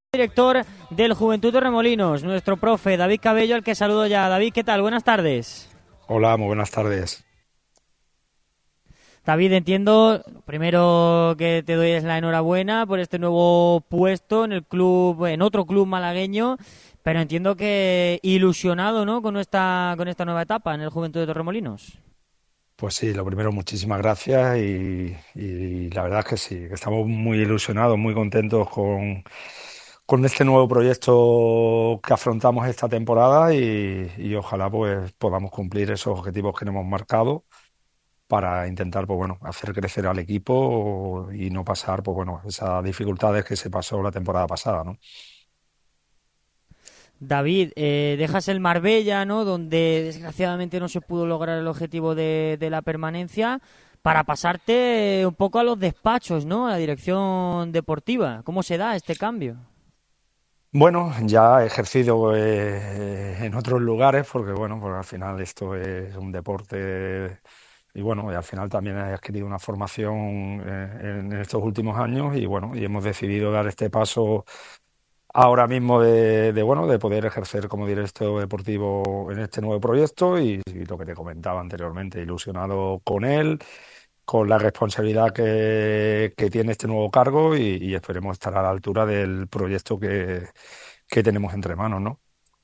Director del Juventud de Remolinos, nuestro profe David Cabello, al que saludo ya. David, ¿qué tal? Buenas tardes. Hola, muy buenas tardes. David, entiendo, primero que te doy es la enhorabuena por este nuevo puesto en el club, en otro club malagueño, pero entiendo que ilusionado, ¿no?, con esta nueva etapa en el Juventud de Torremolinos. Pues sí, lo primero, muchísimas gracias y la verdad es que sí, que estamos muy ilusionados, muy contentos con este nuevo proyecto que afrontamos esta temporada y ojalá pues podamos cumplir esos objetivos que nos hemos marcado para intentar pues bueno, hacer crecer al equipo y no pasar pues bueno, esas dificultades que se pasó la temporada pasada, ¿no? David, dejas el Marbella, ¿no?, donde desgraciadamente no se pudo lograr el objetivo de la permanencia, para pasarte un poco a los despachos, ¿no?, a la dirección deportiva. ¿Cómo se da este cambio? Bueno, ya he ejercido en otros lugares porque bueno, porque al final esto es un deporte y bueno, y al final también he adquirido una formación en estos últimos años y bueno, y hemos decidido dar este paso ahora mismo bueno, de poder ejercer como director deportivo en este nuevo proyecto y lo que te comentaba anteriormente, ilusionado con él, con la responsabilidad que tiene este nuevo cargo y esperemos estar a la altura del proyecto que tenemos entre manos, ¿no?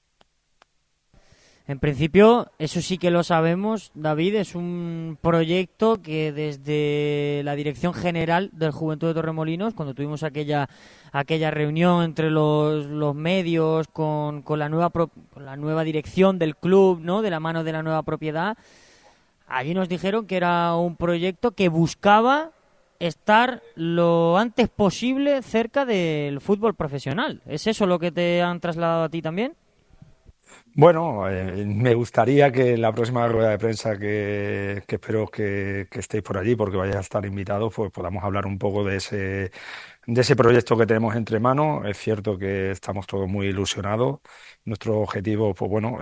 En principio, eso sí que lo sabemos, David, es un proyecto que desde la Dirección General del Juventud de Torremolinos, cuando tuvimos aquella reunión entre los medios con con la nueva dirección del club, ¿no?, de la mano de la nueva propiedad, allí nos dijeron que era un proyecto que buscaba estar lo antes posible cerca del fútbol profesional. ¿Es eso lo que te han trasladado a ti también? Bueno, me gustaría que en la próxima rueda de prensa que espero que estéis por allí, porque vais a estar invitados, pues podamos hablar un poco de ese proyecto que tenemos entre manos. Es cierto que estamos todos muy ilusionados. Nuestro objetivo, pues bueno,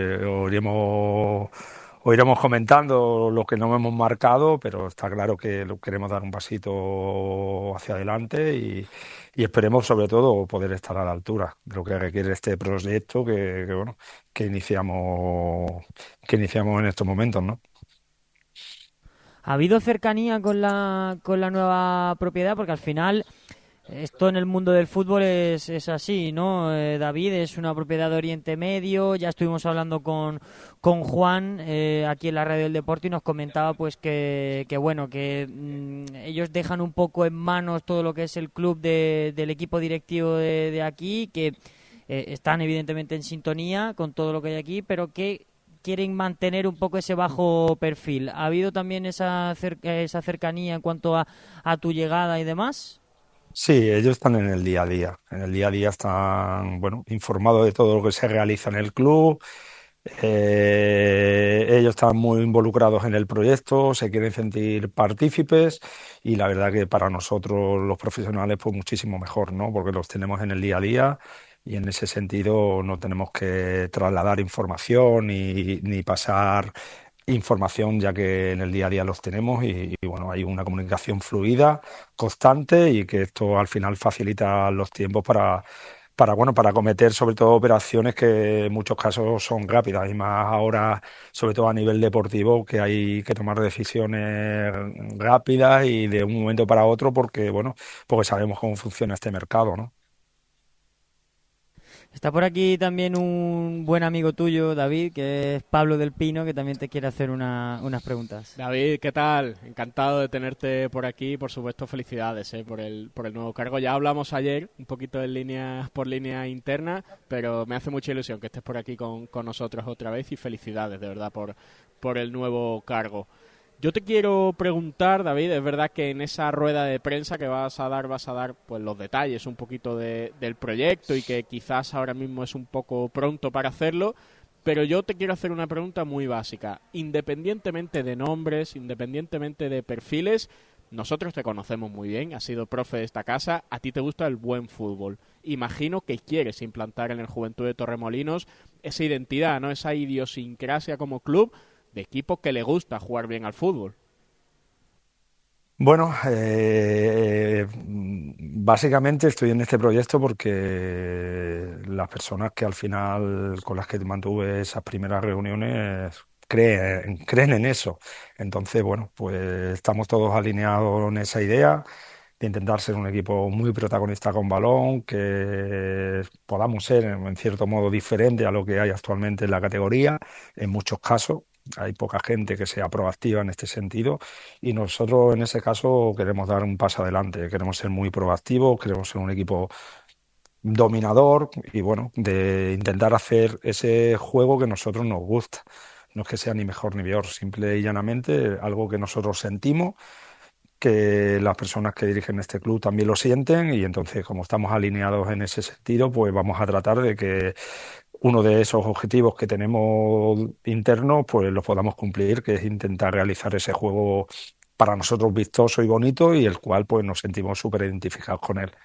o iremos comentando lo que no hemos marcado, pero está claro que queremos dar un pasito hacia adelante y esperemos sobre todo poder estar a la altura de lo que requiere este proyecto bueno, que iniciamos, que iniciamos en estos momentos, ¿no? ¿Ha habido cercanía con con la nueva propiedad? Porque al final esto en el mundo del fútbol es así, ¿no? David, es una propiedad de Oriente Medio. Ya estuvimos hablando con Juan aquí en la Radio del Deporte y nos comentaba pues que bueno, que ellos dejan un poco en manos todo lo que es el club del equipo directivo de aquí, que están evidentemente en sintonía con todo lo que hay aquí, pero que quieren mantener un poco ese bajo perfil. ¿Ha habido también esa cercanía en cuanto a tu llegada y demás? Sí, ellos están en el día a día. En el día a día están, bueno, informados de todo lo que se realiza en el club. Ellos están muy involucrados en el proyecto, se quieren sentir partícipes y la verdad que para nosotros los profesionales pues muchísimo mejor, ¿no? Porque los tenemos en el día a día y en ese sentido no tenemos que trasladar información ni pasar información ya que en el día a día los tenemos y bueno, hay una comunicación fluida, constante y que esto al final facilita los tiempos bueno, para cometer sobre todo operaciones que en muchos casos son rápidas y más ahora, sobre todo a nivel deportivo, que hay que tomar decisiones rápidas y de un momento para otro porque, bueno, porque sabemos cómo funciona este mercado, ¿no? Está por aquí también un buen amigo tuyo, David, que es Pablo del Pino, que también te quiere hacer unas preguntas. David, ¿qué tal? Encantado de tenerte por aquí. Por supuesto, felicidades por el nuevo cargo. Ya hablamos ayer, un poquito en línea, por línea interna, pero me hace mucha ilusión que estés por aquí con nosotros otra vez y felicidades, de verdad, por el nuevo cargo. Yo te quiero preguntar, David, es verdad que en esa rueda de prensa que vas a dar pues los detalles un poquito del proyecto y que quizás ahora mismo es un poco pronto para hacerlo, pero yo te quiero hacer una pregunta muy básica. Independientemente de nombres, independientemente de perfiles, nosotros te conocemos muy bien, has sido profe de esta casa, a ti te gusta el buen fútbol. Imagino que quieres implantar en el Juventud de Torremolinos esa identidad, ¿no? Esa idiosincrasia como club de equipo que le gusta jugar bien al fútbol. Bueno, básicamente estoy en este proyecto porque las personas que al final con las que mantuve esas primeras reuniones creen en eso. Entonces, bueno, pues estamos todos alineados en esa idea de intentar ser un equipo muy protagonista con balón, que podamos ser en cierto modo diferente a lo que hay actualmente en la categoría, en muchos casos. Hay poca gente que sea proactiva en este sentido y nosotros en ese caso queremos dar un paso adelante, queremos ser muy proactivos, queremos ser un equipo dominador y bueno, de intentar hacer ese juego que a nosotros nos gusta. No es que sea ni mejor ni peor, simple y llanamente algo que nosotros sentimos, que las personas que dirigen este club también lo sienten y entonces como estamos alineados en ese sentido, pues vamos a tratar de que uno de esos objetivos que tenemos internos, pues los podamos cumplir, que es intentar realizar ese juego para nosotros vistoso y bonito y el cual pues nos sentimos súper identificados con él.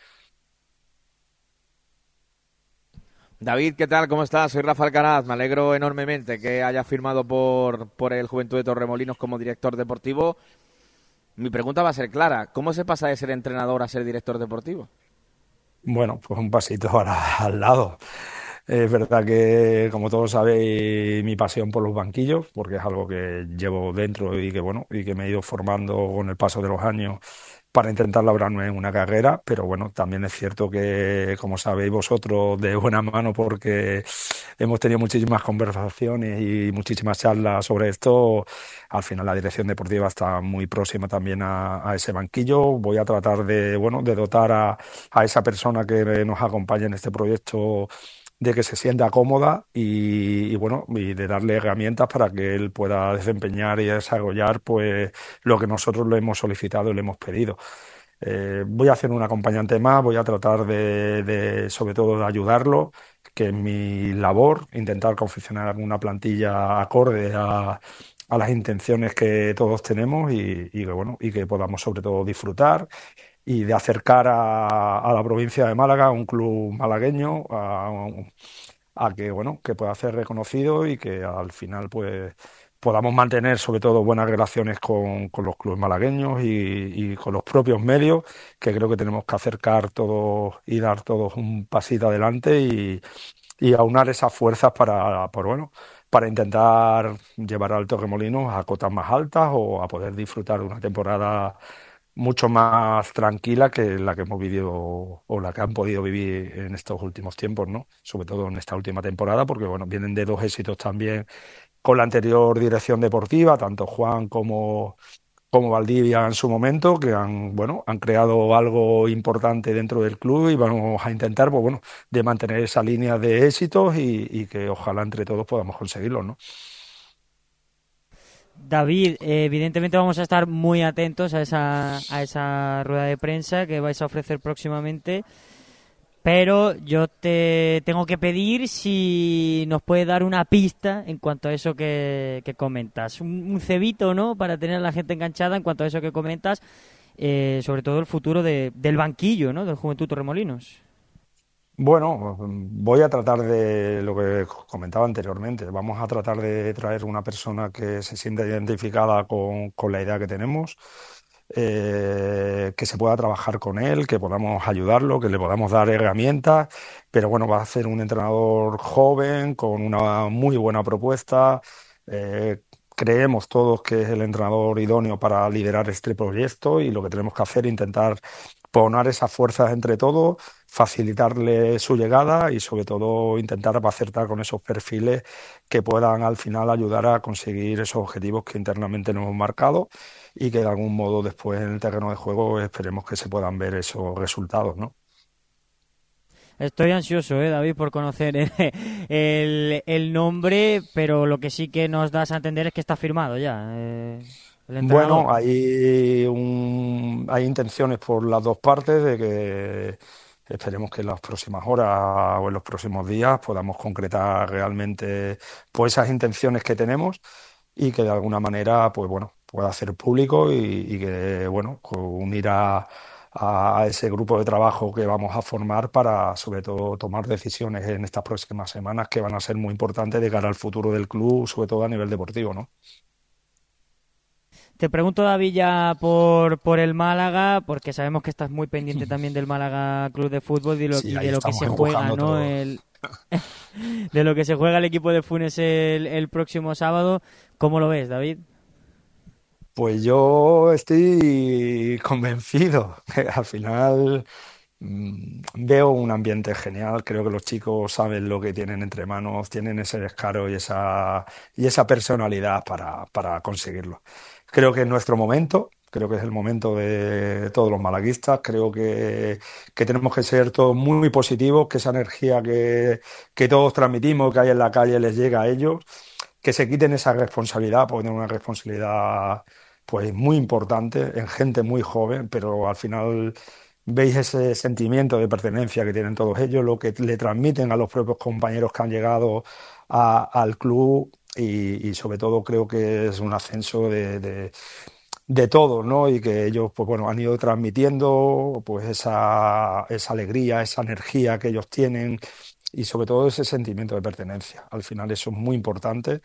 David, ¿qué tal? ¿Cómo estás? Soy Rafa Alcaraz. Me alegro enormemente que hayas firmado por el Juventud de Torremolinos como director deportivo. Mi pregunta va a ser clara. ¿Cómo se pasa de ser entrenador a ser director deportivo? Bueno, pues un pasito ahora al lado. Es verdad que, como todos sabéis, mi pasión por los banquillos, porque es algo que llevo dentro y que, bueno, y que me he ido formando con el paso de los años para intentar labrarme en una carrera, pero bueno, también es cierto que, como sabéis vosotros, de buena mano, porque hemos tenido muchísimas conversaciones y muchísimas charlas sobre esto, al final la dirección deportiva está muy próxima también a ese banquillo. Voy a tratar de, bueno, de dotar a esa persona que nos acompaña en este proyecto de que se sienta cómoda y bueno, y de darle herramientas para que él pueda desempeñar y desarrollar pues lo que nosotros le hemos solicitado y le hemos pedido. Voy a hacer un acompañante más, voy a tratar sobre todo de ayudarlo, que es mi labor, intentar confeccionar alguna plantilla acorde a las intenciones que todos tenemos y que bueno, y que podamos sobre todo disfrutar y de acercar a la provincia de Málaga, a un club malagueño, a que bueno, que pueda ser reconocido y que al final pues podamos mantener sobre todo buenas relaciones con los clubes malagueños y con los propios medios, que creo que tenemos que acercar todos y dar todos un pasito adelante y aunar esas fuerzas bueno, para intentar llevar al Torremolinos a cotas más altas o a poder disfrutar de una temporada mucho más tranquila que la que hemos vivido o la que han podido vivir en estos últimos tiempos, ¿no? Sobre todo en esta última temporada, porque bueno, vienen de dos éxitos también con la anterior dirección deportiva, tanto Juan como Valdivia en su momento, que bueno, han creado algo importante dentro del club y vamos a intentar, pues bueno, de mantener esa línea de éxitos y que ojalá entre todos podamos conseguirlo, ¿no? David, evidentemente vamos a estar muy atentos a esa rueda de prensa que vais a ofrecer próximamente, pero yo te tengo que pedir si nos puedes dar una pista en cuanto a eso que comentas. Un cebito, ¿no? Para tener a la gente enganchada en cuanto a eso que comentas, sobre todo el futuro del banquillo, ¿no? Del Juventud Torremolinos. Bueno, voy a tratar de lo que comentaba anteriormente. Vamos a tratar de traer una persona que se sienta identificada con la idea que tenemos, que se pueda trabajar con él, que podamos ayudarlo, que le podamos dar herramientas. Pero bueno, va a ser un entrenador joven, con una muy buena propuesta. Creemos todos que es el entrenador idóneo para liderar este proyecto y lo que tenemos que hacer es intentar poner esas fuerzas entre todos, facilitarle su llegada y sobre todo intentar acertar con esos perfiles que puedan al final ayudar a conseguir esos objetivos que internamente nos hemos marcado y que de algún modo después en el terreno de juego esperemos que se puedan ver esos resultados, ¿no? Estoy ansioso, David, por conocer el nombre, pero lo que sí que nos das a entender es que está firmado ya, el entrenador. Bueno, hay intenciones por las dos partes de que esperemos que en las próximas horas o en los próximos días podamos concretar realmente pues esas intenciones que tenemos y que de alguna manera pues bueno pueda hacer público y que bueno unir a ese grupo de trabajo que vamos a formar para sobre todo tomar decisiones en estas próximas semanas que van a ser muy importantes de cara al futuro del club, sobre todo a nivel deportivo, ¿no? Te pregunto, David, ya por el Málaga, porque sabemos que estás muy pendiente también del Málaga Club de Fútbol Sí, y ahí de lo que estamos se juega, empujando ¿no? todo. De lo que se juega el equipo de Funes el próximo sábado. ¿Cómo lo ves, David? Pues yo estoy convencido que al final veo un ambiente genial. Creo que los chicos saben lo que tienen entre manos, tienen ese descaro y esa personalidad para conseguirlo. Creo que es nuestro momento. Creo que es el momento de todos los malaguistas. Creo que tenemos que ser todos muy positivos, que esa energía que todos transmitimos, que hay en la calle, les llega a ellos, que se quiten esa responsabilidad, porque tienen una responsabilidad pues muy importante en gente muy joven, pero al final veis ese sentimiento de pertenencia que tienen todos ellos, lo que le transmiten a los propios compañeros que han llegado al club y sobre todo creo que es un ascenso de todos, ¿no? Y que ellos, pues bueno, han ido transmitiendo pues esa alegría, esa energía que ellos tienen y sobre todo ese sentimiento de pertenencia. Al final eso es muy importante,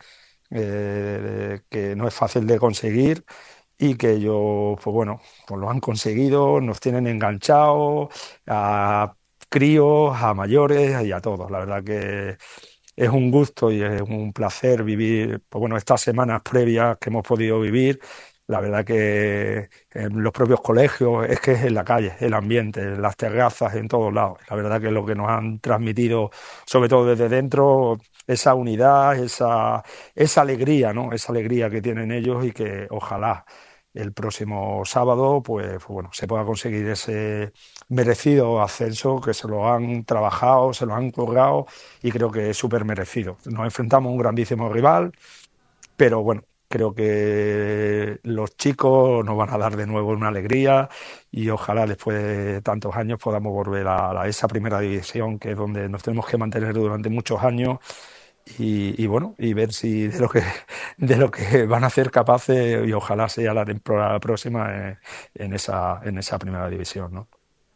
que no es fácil de conseguir y que ellos, pues bueno, pues lo han conseguido, nos tienen enganchados a críos, a mayores y a todos. La verdad que es un gusto y es un placer vivir, pues bueno, estas semanas previas que hemos podido vivir. La verdad que en los propios colegios, es que es en la calle, el ambiente, en las terrazas, en todos lados. La verdad que lo que nos han transmitido, sobre todo desde dentro, esa unidad, esa alegría, ¿no? Esa alegría que tienen ellos y que ojalá el próximo sábado, pues bueno, se pueda conseguir ese merecido ascenso que se lo han trabajado, se lo han currado y creo que es súper merecido. Nos enfrentamos a un grandísimo rival, pero bueno, creo que los chicos nos van a dar de nuevo una alegría y ojalá después de tantos años podamos volver a esa primera división, que es donde nos tenemos que mantener durante muchos años y bueno, y ver si de lo que van a ser capaces y ojalá sea la temporada próxima en esa primera división, ¿no?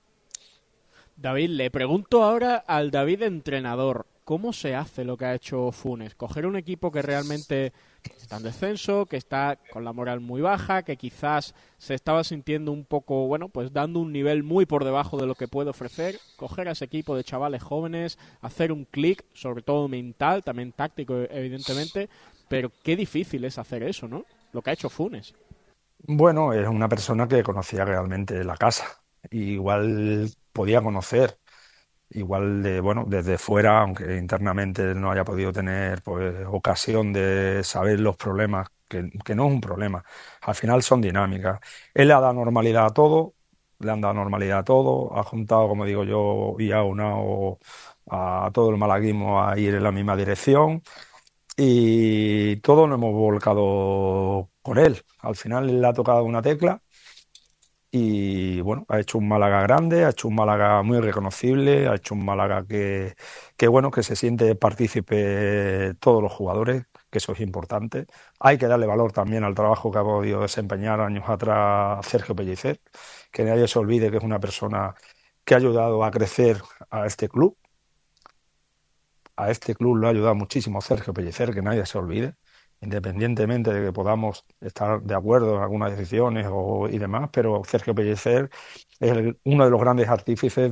David, le pregunto ahora al David entrenador, ¿cómo se hace lo que ha hecho Funes? Coger un equipo que realmente está en descenso, que está con la moral muy baja, que quizás se estaba sintiendo un poco, bueno, pues dando un nivel muy por debajo de lo que puede ofrecer, coger a ese equipo de chavales jóvenes, hacer un clic, sobre todo mental, también táctico, evidentemente, pero qué difícil es hacer eso, ¿no? Lo que ha hecho Funes. Bueno, es una persona que conocía realmente la casa. Igual podía conocer, igual de, bueno, desde fuera, aunque internamente no haya podido tener pues ocasión de saber los problemas, que no es un problema. Al final son dinámicas. Él le ha dado normalidad a todo, le han dado normalidad a todo, ha juntado, como digo yo, y ha unado a todo el malaguismo a ir en la misma dirección y todo lo hemos volcado con él. Al final él le ha tocado una tecla y bueno, ha hecho un Málaga grande, ha hecho un Málaga muy reconocible, ha hecho un Málaga que bueno, que se siente partícipe todos los jugadores, que eso es importante. Hay que darle valor también al trabajo que ha podido desempeñar años atrás Sergio Pellicer, que nadie se olvide que es una persona que ha ayudado a crecer a este club. A este club lo ha ayudado muchísimo Sergio Pellicer, que nadie se olvide, independientemente de que podamos estar de acuerdo en algunas decisiones y demás, pero Sergio Pellicer es uno de los grandes artífices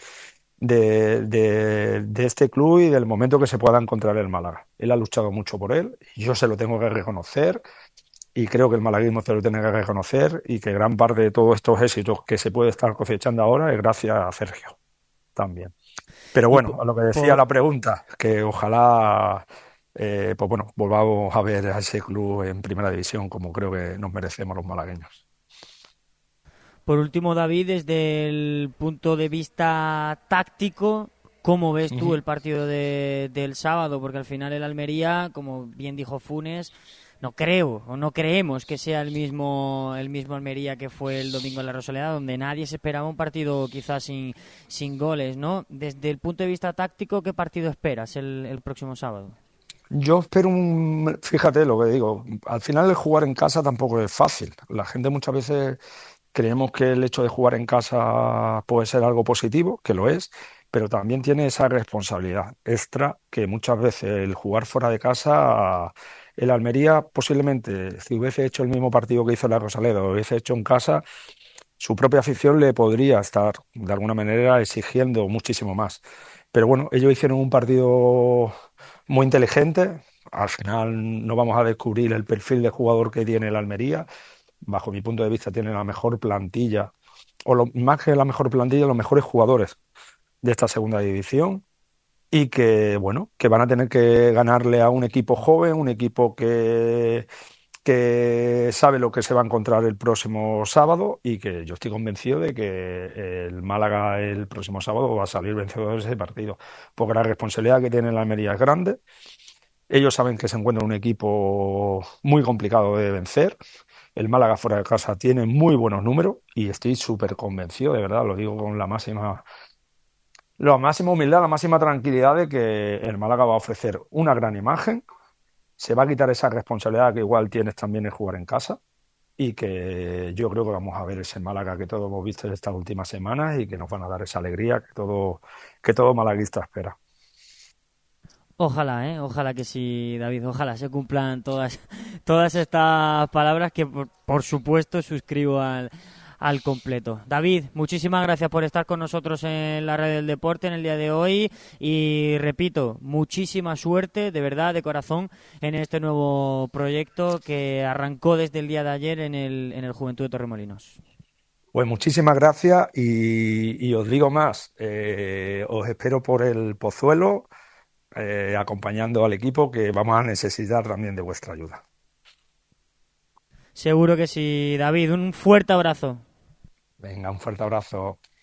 de este club y del momento que se pueda encontrar el Málaga. Él ha luchado mucho por él, y yo se lo tengo que reconocer y creo que el malaguismo se lo tiene que reconocer y que gran parte de todos estos éxitos que se puede estar cosechando ahora es gracias a Sergio también. Pero Y bueno, a lo que decía la pregunta, que ojalá pues bueno, volvamos a ver a ese club en primera división como creo que nos merecemos los malagueños. por último, David, desde el punto de vista táctico, ¿cómo ves tú Ujú. el partido del sábado? Porque al final el Almería, como bien dijo Funes, no creo o no creemos que sea el mismo Almería que fue el domingo en la Rosaleda, donde nadie se esperaba un partido quizás sin goles, ¿no? Desde el punto de vista táctico, ¿qué partido esperas el próximo sábado? Yo espero fíjate lo que digo, al final el jugar en casa tampoco es fácil. La gente muchas veces creemos que el hecho de jugar en casa puede ser algo positivo, que lo es, pero también tiene esa responsabilidad extra que muchas veces el jugar fuera de casa El Almería posiblemente, si hubiese hecho el mismo partido que hizo la Rosaleda, lo hubiese hecho en casa, su propia afición le podría estar de alguna manera exigiendo muchísimo más. Pero bueno, ellos hicieron un partido muy inteligente. Al final no vamos a descubrir el perfil de jugador que tiene el Almería. Bajo mi punto de vista tiene la mejor plantilla, más que la mejor plantilla, los mejores jugadores de esta segunda división y que, bueno, que van a tener que ganarle a un equipo joven, un equipo que sabe lo que se va a encontrar el próximo sábado y que yo estoy convencido de que el Málaga el próximo sábado va a salir vencedor de ese partido, porque la responsabilidad que tiene la Almería es grande. Ellos saben que se encuentra un equipo muy complicado de vencer. El Málaga fuera de casa tiene muy buenos números y estoy súper convencido, de verdad, lo digo con la máxima humildad, la máxima tranquilidad de que el Málaga va a ofrecer una gran imagen, se va a quitar esa responsabilidad que igual tienes también en jugar en casa y que yo creo que vamos a ver ese Málaga que todos hemos visto en estas últimas semanas y que nos van a dar esa alegría que todo malaguista espera. Ojalá, ojalá que sí, David, ojalá se cumplan todas estas palabras que por supuesto suscribo al completo. David, muchísimas gracias por estar con nosotros en la Radio del Deporte en el día de hoy y repito, muchísima suerte, de verdad, de corazón, en este nuevo proyecto que arrancó desde el día de ayer en el Juventud de Torremolinos. Pues muchísimas gracias y os digo más, os espero por el Pozuelo, acompañando al equipo que vamos a necesitar también de vuestra ayuda. Seguro que sí, David, un fuerte abrazo. Venga, un fuerte abrazo.